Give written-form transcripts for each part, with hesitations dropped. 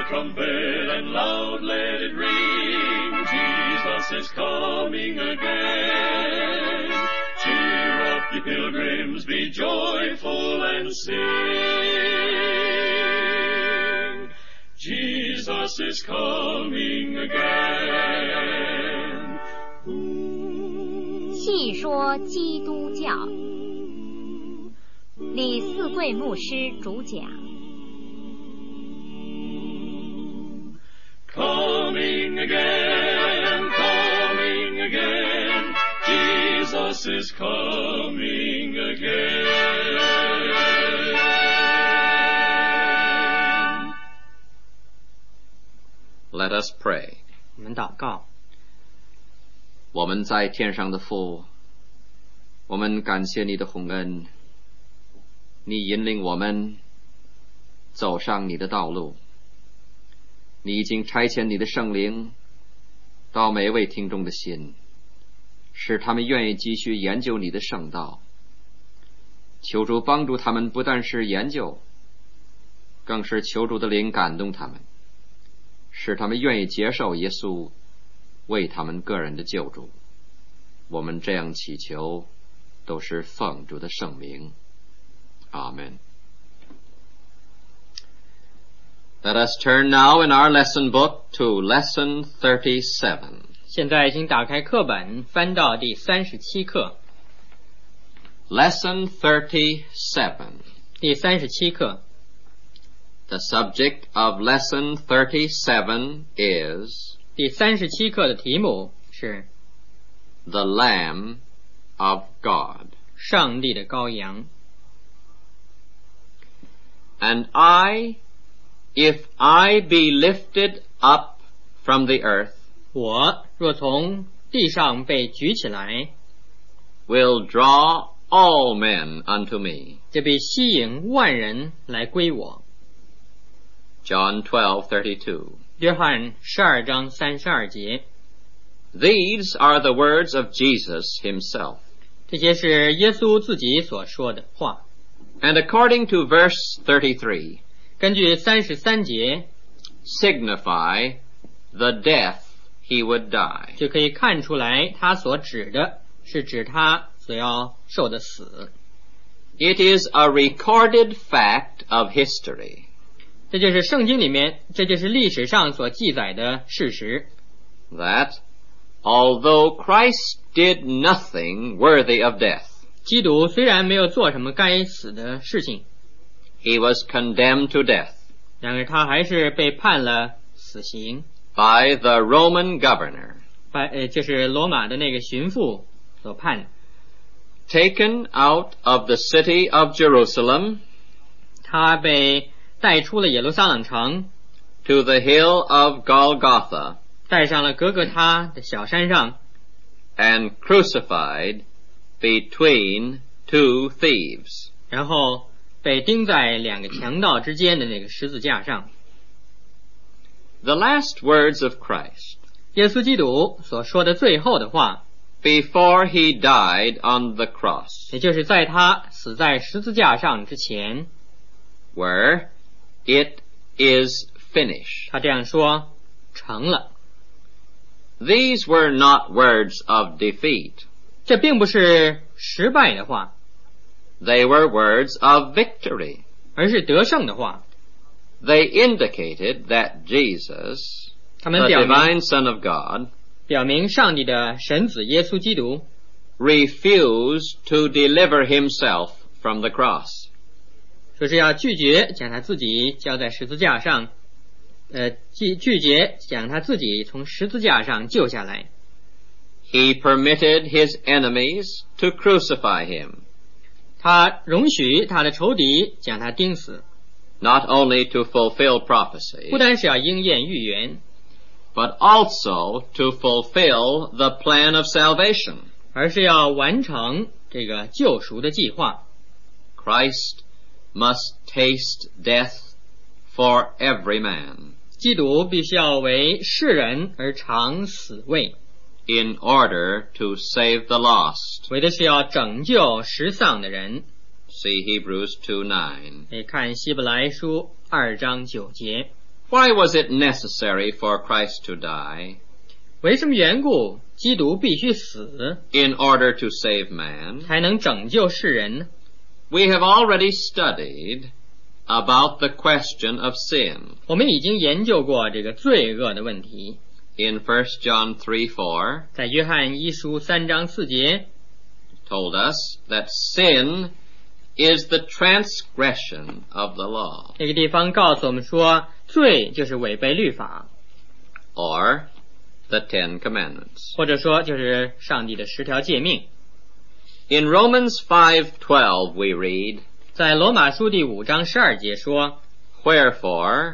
the trumpet and loud let it ring. Jesus is coming again. Cheer up, ye pilgrims, be joyful and sing. Jesus is coming again. 细说基督教，李四贵牧师主讲。 Coming again, coming again, Jesus is coming again. Let us pray. 我们祷告。 我们在天上的父，我们感谢你的宏恩，你引领我们走上你的道路，你已经差遣你的圣灵到每位听众的心，使他们愿意继续研究你的圣道。求主帮助他们，不但是研究，更是求主的灵感动他们，使他们愿意接受耶稣为他们个人的救主。我们这样祈求，都是奉主的圣名。阿们。Let us turn now in our lesson book to lesson 37. 现在请打开课本，翻到第37课。 Lesson 37. 第37课。 The subject of lesson 37 is 第37课的题目是 The Lamb of God. 上帝的羔羊。 And if I be lifted up from the earth, 我若从地上被举起来 will draw all men unto me. 就必吸引万人来归我。 John 12:32. 约翰12章32节。 These are the words of Jesus himself. 这些是耶稣自己所说的话。 And according to verse 33, 根据33节 signify the death he would die. 就可以看出来他所指的是指他所要受的死。 It is a recorded fact of history. 这就是圣经里面，这就是历史上所记载的事实。 That although Christ did nothing worthy of death, 基督虽然没有做什么该死的事情， he was condemned to death 然而他还是被判了死刑 by the Roman governor, 就是罗马的那个巡抚所判的。 taken out of the city of Jerusalem, 他被带出了耶路撒冷城 to the hill of Golgotha, 带上了格格他的小山上 and crucified between two thieves. 然后被钉在两个强盗之间的那个十字架上。 The last words of Christ, 耶稣基督所说的最后的话， before he died on the cross, 也就是在他死在十字架上之前， were, "It is finished." 他这样说：成了。 These were not words of defeat. 这并不是失败的话， They were words of victory. 而是得胜的话。 They indicated that Jesus, 他 the 们表明 divine Son of God, 表明上帝的神子耶稣基督 refused to deliver himself from the cross. 说是要拒绝将他自己交在十字架上，拒绝将他自己从十字架上救下来。 He permitted his enemies to crucify him, 他容许他的仇敌将他钉死， not only to fulfill prophecy, 不单是要应验预言， but also to fulfill the plan of salvation. 而是要完成这个救赎的计划。 Christ must taste death for every man, 基督必须要为世人而尝死味， in order to save the lost. 为的是要拯救失丧的人。 See Hebrews 2:9. 可以看希伯来书2章9节。 Why was it necessary for Christ to die? 为什么缘故基督必须死 In order to save man? 才能拯救世人呢？ We have already studied about the question of sin. 我们已经研究过这个罪恶的问题， In 1 John 3:4, 在约翰一书3章4节 told us that sin is the transgression of the law, 这个地方告诉我们说，罪就是违背律法， or the Ten Commandments. 或者说就是上帝的10条诫命。 In Romans 5:12 we read, 在罗马书第5章12节说， Wherefore,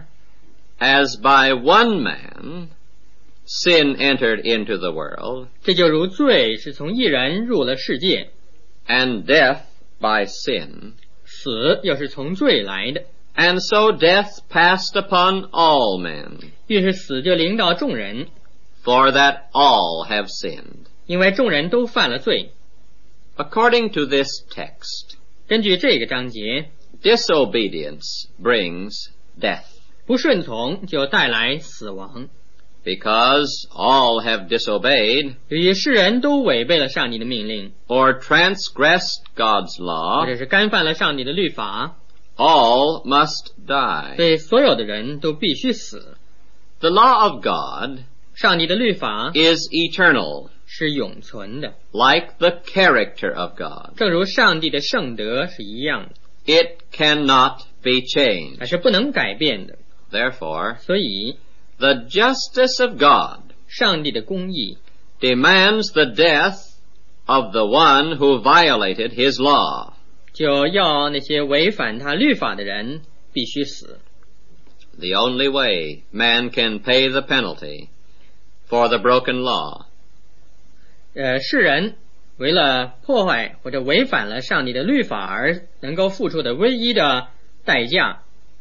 as by one man sin entered into the world, 这就如罪是从一人入了世界， and death by sin, 死又是从罪来的， and so death passed upon all men, 于是死就临到众人， for that all have sinned. 因为众人都犯了罪。 According to this text, 根据这个章节， disobedience brings death, 不顺从就带来死亡， because all have disobeyed 由于世人都违背了上帝的命令， or transgressed God's 或 law, 者是干犯了上帝的律法， all must die. 所以所有的人都必须死。 The law of God 上帝的律法 is eternal, 是永存的， like the character of God. 正如上帝的圣德是一样的， It cannot be changed. 还是不能改变的。 Therefore, 所以 the justice of God 上帝的公义 demands the death of the one who violated his law. 就要那些违反他律法的人必须死。 The only way man can pay the penalty for the broken law 世人为了破坏或者违反了上帝的律法而能够付出的唯一的代价，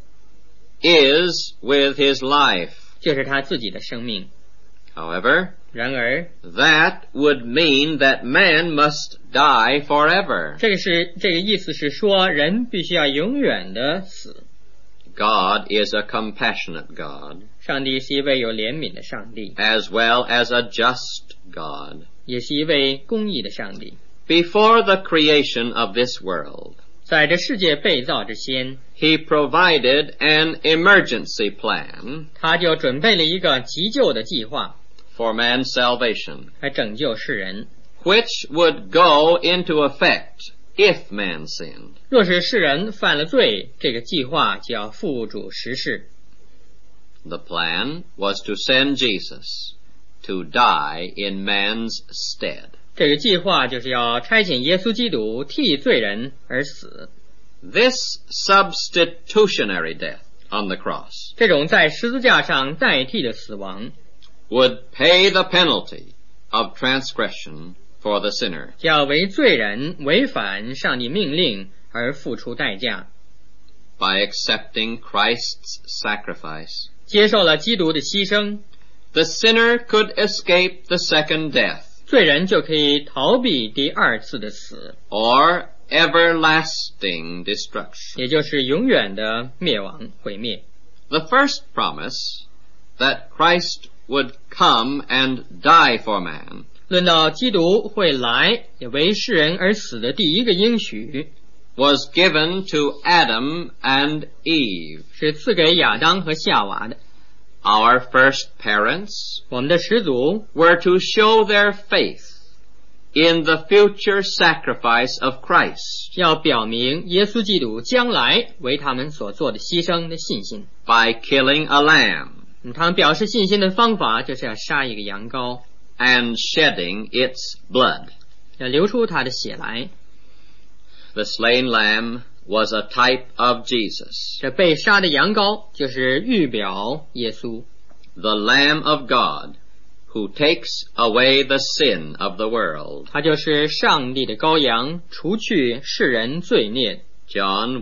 is with his life. 就是他自己的生命。 However, 然而， that would mean that man must die forever. 这个意思是说，人必须要永远的死。 God is a compassionate God, 上帝是一位有怜悯的上帝， as well as a just God. 也是一位公义的上帝。 Before the creation of this world, 在这世界被造之前， he provided an emergency plan 他就准备了一个急救的计划， for man's salvation, 来拯救世人。 which would go into effect if man sinned. 若是世人犯了罪，这个计划就要付诸实施。 The plan was to send Jesus to die in man's stead. 这个计划就是要差遣耶稣基督替罪人而死。 This substitutionary death on the cross 这种在十字架上代替的死亡， would pay the penalty of transgression for the sinner. 就要为罪人违反上帝命令而付出代价。 By accepting Christ's sacrifice, 接受了基督的牺牲， the sinner could escape the second death, 罪人就可以逃避第二次的死， or everlasting destruction. 也就是永远的灭亡毁灭。 The first promise that Christ would come and die for man 论到基督会来也为世人而死的第一个应许， was given to Adam and Eve, 是赐给亚当和夏娃的。 our first parents, 我们的始祖 were to show their faith in the future sacrifice of Christ 要表明耶稣基督将来为他们所做的牺牲的信心。 by killing a lamb 他们表示信心的方法就是要杀一个羊羔， and shedding its blood. 要流出他的血来。 The slain lamb was a type of Jesus, 这被杀的羊羔就是预表耶稣， the Lamb of God, who takes away the sin of the world. 他就是上帝的羔羊，除去世人罪孽。 John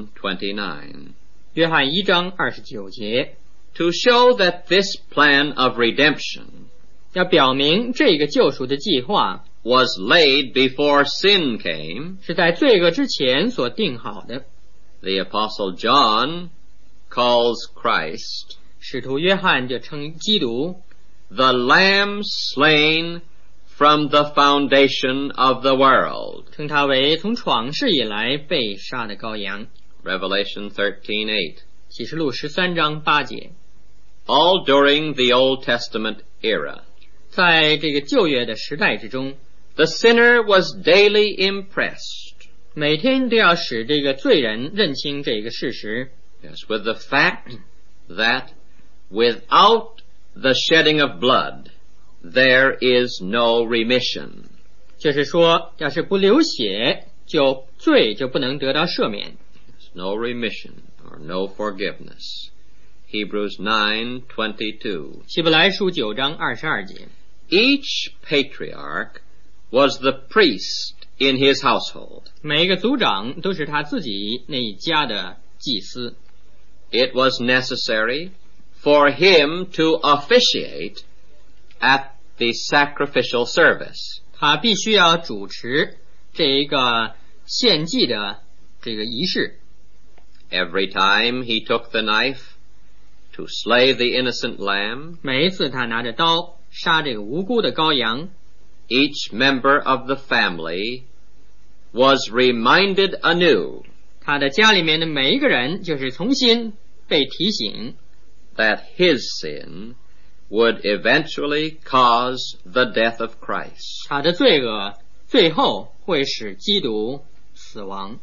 1:29. 约翰1章29节， To show that this plan of redemption 要表明这个救赎的计划 was laid before sin came, 是在罪恶之前所定好的。 the Apostle John calls Christ 使徒约翰就称基督 the Lamb slain from the foundation of the world. 称他为从创世以来被杀的羔羊。 Revelation 13:8. 启示录13章8节。 All during the Old Testament era, 在这个旧约的时代之中， the sinner was daily impressed, 每天都要使这个罪人认清这个事实， yes, with the fact that without the shedding of blood, there is no remission. 就是说，要是不流血，罪就不能得到赦免。 No remission or no forgiveness. Hebrews 9:22. 希伯来书9章22节。 Each patriarch was the priest in his household. 每一个族长都是他自己那一家的祭司。 It was necessary for him to officiate at the sacrificial service. 他必须要主持这一个献祭的这个仪式。 Every time he took the knife to slay the innocent lamb, 每一次他拿着刀杀这个无辜的羔羊， each member of the family was reminded anew 他的家里面的每一个人就是重新被提醒， that his sin would eventually cause the death of Christ. 他的罪恶最后会使基督死亡。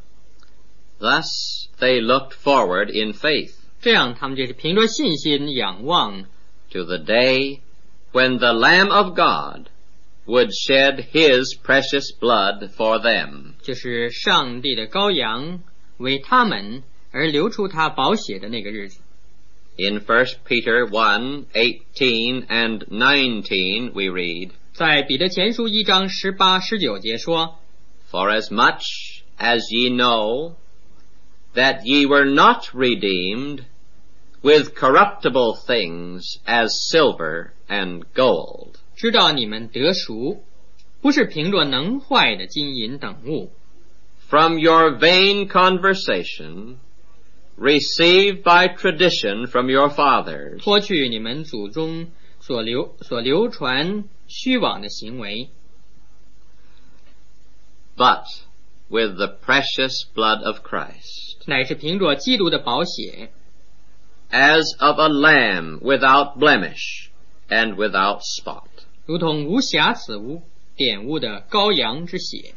Thus they looked forward in faith 这样他们就是凭着信心仰望 to the day when the Lamb of God would shed his precious blood for them. 就是上帝的羔羊为他们而流出他宝血的那个日子。 In 1 Peter 1:18 and 19 we read, 在彼得前书1章18、19节说， For as much as ye know that ye were not redeemed with corruptible things as silver and gold, 知道你们得赎，不是凭着能坏的金银等物， from your vain conversation received by tradition from your fathers, 脱去你们祖宗所流传虚妄的行为， but with the precious blood of Christ, 乃是凭着基督的宝血， as of a lamb without blemish and without spot. 如同无瑕疵无玷污的羔羊之血。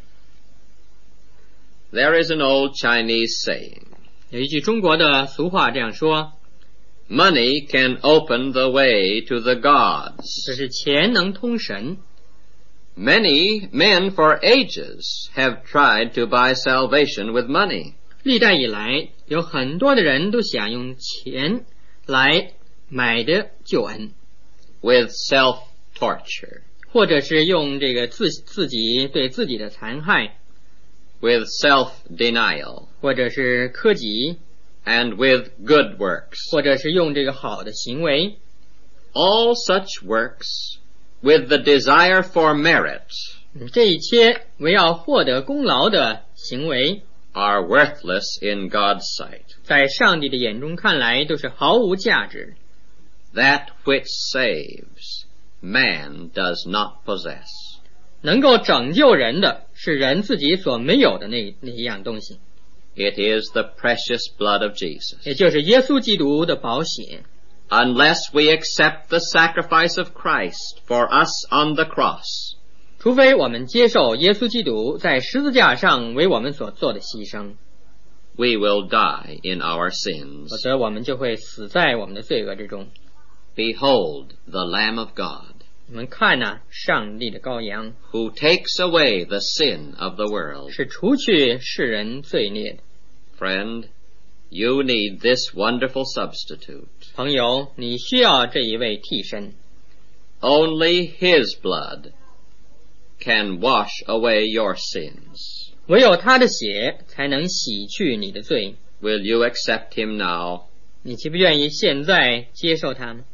There is an old Chinese saying, 有一句中国的俗话这样说， money can open the way to the gods. 这是钱能通神。 Many men for ages have tried to buy salvation with money. 历代以来，有很多的人都想用钱来买的救恩， with self-torture, 或者是用这个自己对自己的残害， with self-denial, 或者是苛己， and with good works. 或者是用这个好的行为。 All such works with the desire for merit 这一切为要获得功劳的行为， are worthless in God's sight. 在上帝的眼中看来都是毫无价值。 That which saves, man does not possess. 能够拯救人的是人自己所没有的那一样东西， It is the precious blood of Jesus. 也就是耶稣基督的宝血。 Unless we accept the sacrifice of Christ for us on the cross, 除非我们接受耶稣基督在十字架上为我们所做的牺牲， we will die in our sins. 否则我们就会死在我们的罪恶之中。 Behold the Lamb of God, 我们看呐，上帝的羔羊 who takes away the sin of the world. 是除去世人罪孽的。 Friend, you need this wonderful substitute. 朋友，你需要这一位替身， Only His blood can wash away your sins. 唯有他的血才能洗去你的罪。 Will you accept Him now? 你岂不愿意现在接受他吗？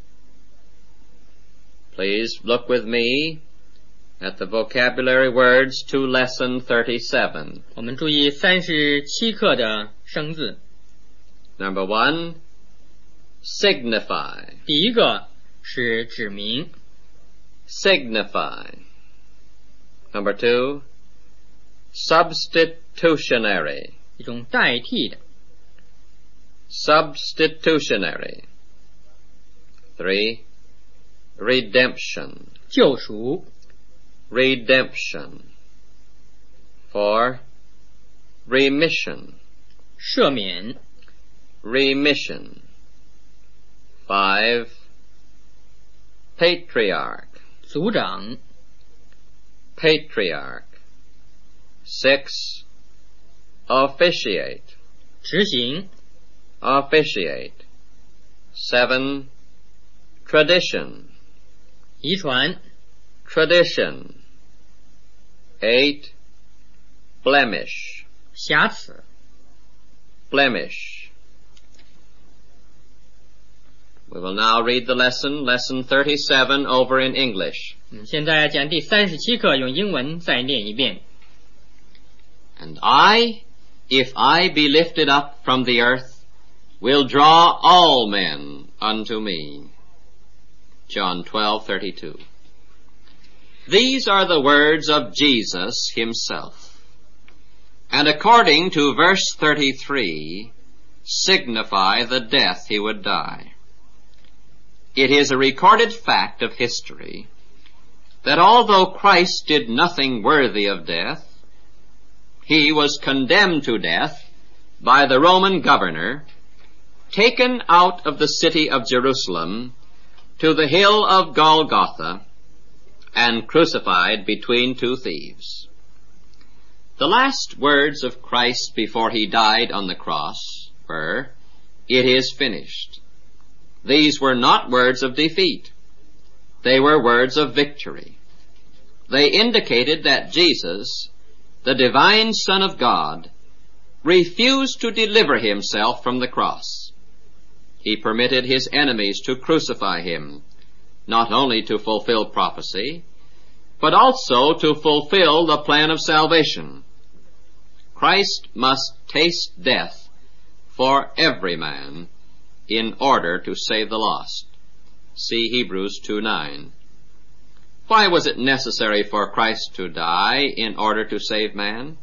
Please look with me at the vocabulary words to lesson 37. 我们注意37课的生字。 Number 1, Signify. 第一个是指明 Signify. Number 2, substitutionary. 一种代替的 Substitutionary. 3, redemption. 救赎 Redemption. 4, remission. 赦免 Remission. 5, patriarch. 族长 Patriarch. 6, officiate. 执行 Officiate. 7, tradition. 遗传 Tradition. 8, blemish. 瑕疵 Blemish. We will now read the lesson 37, over in English. 现在讲第37课，用英文再念一遍。 And I, if I be lifted up from the earth, will draw all men unto me. John 12:32. These are the words of Jesus himself, and according to verse 33, signify the death he would die. It is a recorded fact of history that although Christ did nothing worthy of death, he was condemned to death by the Roman governor, taken out of the city of Jerusalem to the hill of Golgotha, and crucified between two thieves. The last words of Christ before he died on the cross were, "It is finished." These were not words of defeat. They were words of victory. They indicated that Jesus, the divine Son of God, refused to deliver himself from the cross. He permitted his enemies to crucify him, not only to fulfill prophecy, but also to fulfill the plan of salvation. Christ must taste death for every man in order to save the lost. See Hebrews 2:9. Why was it necessary for Christ to die in order to save man?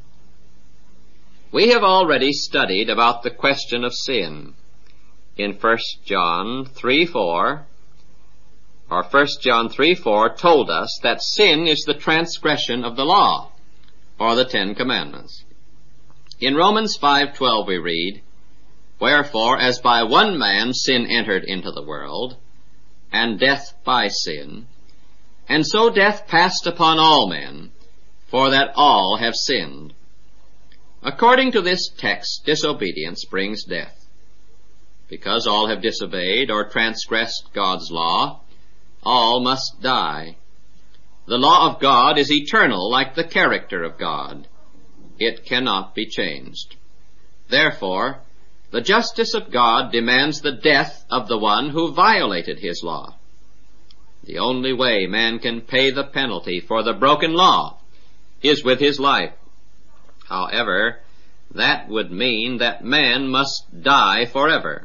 We have already studied about the question of sin in 1 John 3:4, or 1 John 3:4 told us that sin is the transgression of the law, or the 10 Commandments. In Romans 5:12 we read, "Wherefore, as by one man sin entered into the world, and death by sin, and so death passed upon all men, for that all have sinned." According to this text, disobedience brings death. Because all have disobeyed or transgressed God's law, all must die. The law of God is eternal, like the character of God. It cannot be changed. Therefore, the justice of God demands the death of the one who violated his law. The only way man can pay the penalty for the broken law is with his life. However, that would mean that man must die forever.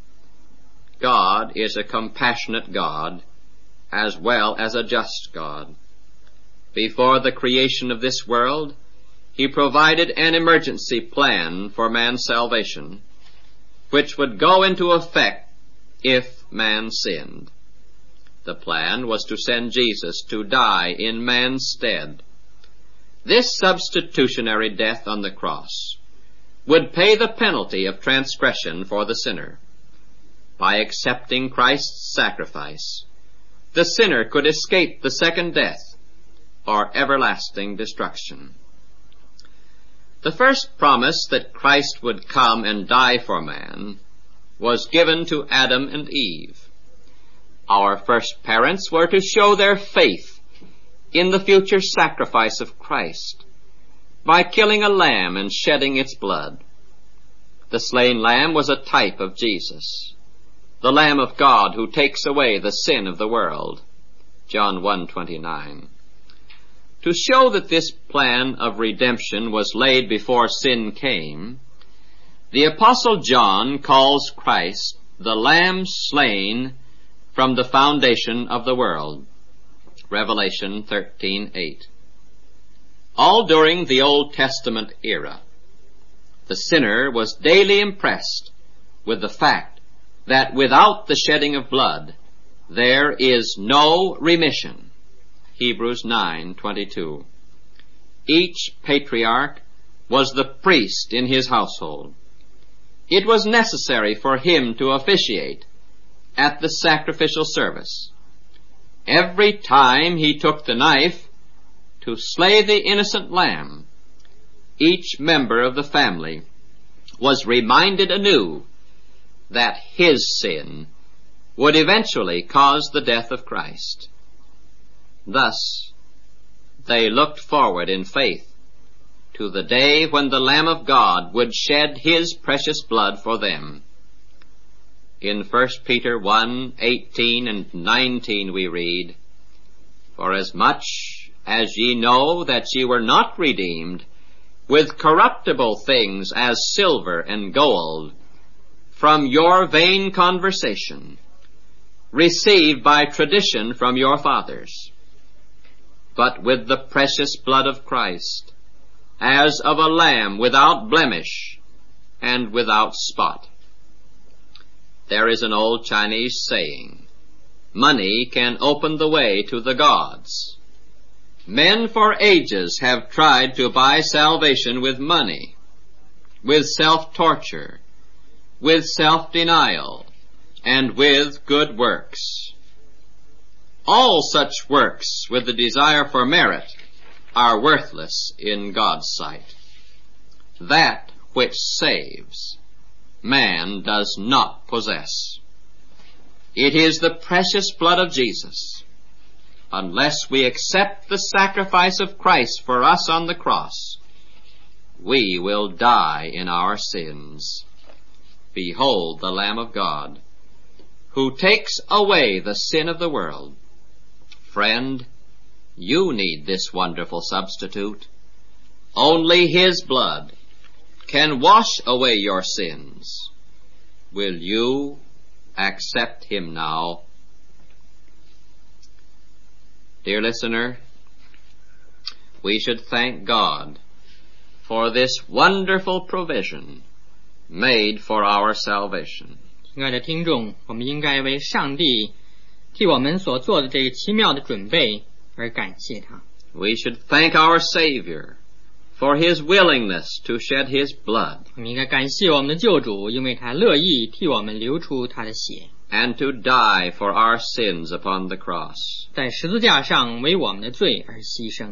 God is a compassionate God as well as a just God. Before the creation of this world, he provided an emergency plan for man's salvation, which would go into effect if man sinned. The plan was to send Jesus to die in man's stead. This substitutionary death on the cross would pay the penalty of transgression for the sinner. By accepting Christ's sacrifice, the sinner could escape the second death or everlasting destruction. The first promise that Christ would come and die for man was given to Adam and Eve. Our first parents were to show their faith in the future sacrifice of Christ by killing a lamb and shedding its blood. The slain lamb was a type of Jesus, the Lamb of God who takes away the sin of the world. John 1:29. To show that this plan of redemption was laid before sin came, the Apostle John calls Christ the Lamb slain from the foundation of the world. Revelation 13:8. All during the Old Testament era, the sinner was daily impressed with the fact that without the shedding of blood, there is no remission. Hebrews 9:22. Each patriarch was the priest in his household. It was necessary for him to officiate at the sacrificial service. Every time he took the knife to slay the innocent lamb, each member of the family was reminded anew that his sin would eventually cause the death of Christ. Thus, they looked forward in faith to the day when the Lamb of God would shed his precious blood for them. In 1 Peter 1:18 and 19 we read, "Forasmuch as ye know that ye were not redeemed with corruptible things as silver and gold from your vain conversation, received by tradition from your fathers, but with the precious blood of Christ, as of a lamb without blemish and without spot." There is an old Chinese saying, "Money can open the way to the gods." Men for ages have tried to buy salvation with money, with self-torture, with self-denial, and with good works. All such works with the desire for merit are worthless in God's sight. That which saves, man does not possess. It is the precious blood of Jesus. Unless we accept the sacrifice of Christ for us on the cross, we will die in our sins. Behold the Lamb of God, who takes away the sin of the world. Friend, you need this wonderful substitute. Only his blood can wash away your sins. Will you accept him now? Dear listener, we should thank God for this wonderful provision made for our salvation. 亲爱的听众，我们应该为上帝替我们所做的这个奇妙的准备而感谢他。 We should thank our Savior for his willingness to shed his blood 我们应该感谢我们的救主，因为他乐意替我们流出他的血， and to die for our sins upon the cross. 在十字架上为我们的罪而牺牲。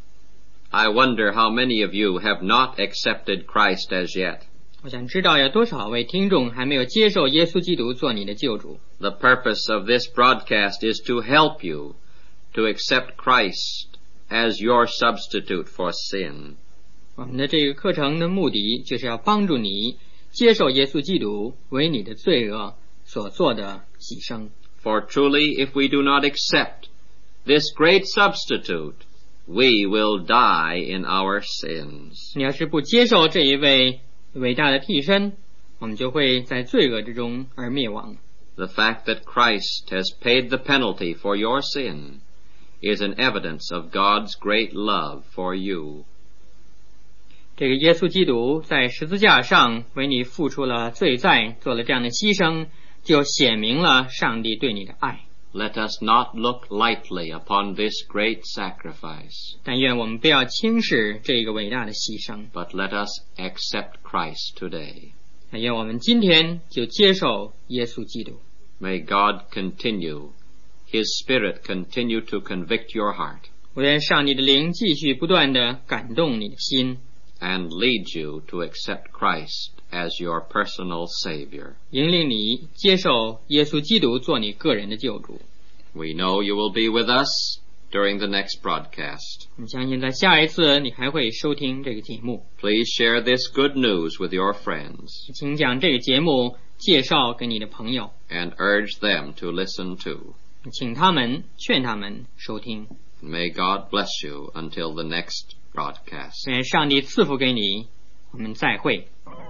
I wonder how many of you have not accepted Christ as yet. 我想知道有多少位听众还没有接受耶稣基督做你的救主。 The purpose of this broadcast is to help you to accept Christ as your substitute for sin. 我们的这个课程的目的就是要帮助你接受耶稣基督为你的罪恶所做的牺牲。 For truly, if we do not accept this great substitute, we will die in our sins. 你要是不接受这一位伟大的替身，我们就会在罪恶之中而灭亡。 The fact that Christ has paid the penalty for your sin is an evidence of God's great love for you. 这个耶稣基督在十字架上为你付出了罪债，做了这样的牺牲，就显明了上帝对你的爱。 Let us not look lightly upon this great sacrifice, 但愿我们不要轻视这个伟大的牺牲， but let us accept Christ today. 但愿我们今天就接受耶稣基督。 May God continue, His Spirit continue to convict your heart 我愿上帝的灵继续不断地感动你的心， and lead you to accept Christ as your personal Savior. 引领你接受耶稣基督做你个人的救主。 We know you will be with us during the next broadcast. 我们相信在下一次你还会收听这个节目， Please share this good news with your friends 请将这个节目介绍给你的朋友， and urge them to listen too. 请他们劝他们收听。 May God bless you until the next broadcast. 愿上帝赐福给你，我们再会。